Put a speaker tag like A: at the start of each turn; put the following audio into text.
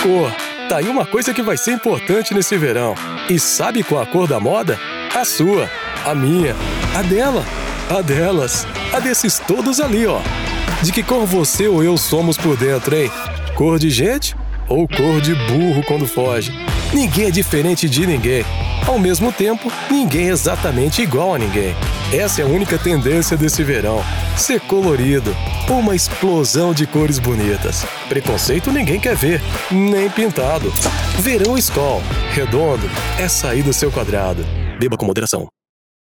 A: Cor. Tá aí uma coisa que vai ser importante nesse verão. E sabe qual a cor da moda? A sua, a minha, a dela, a delas, a desses todos ali, ó. De que cor você ou eu somos por dentro, hein? Cor de gente ou cor de burro quando foge? Ninguém é diferente de ninguém. Ao mesmo tempo, ninguém é exatamente igual a ninguém. Essa é a única tendência desse verão. Ser colorido. Uma explosão de cores bonitas. Preconceito ninguém quer ver, nem pintado. Verão Skol. Redondo é sair do seu quadrado. Beba com moderação.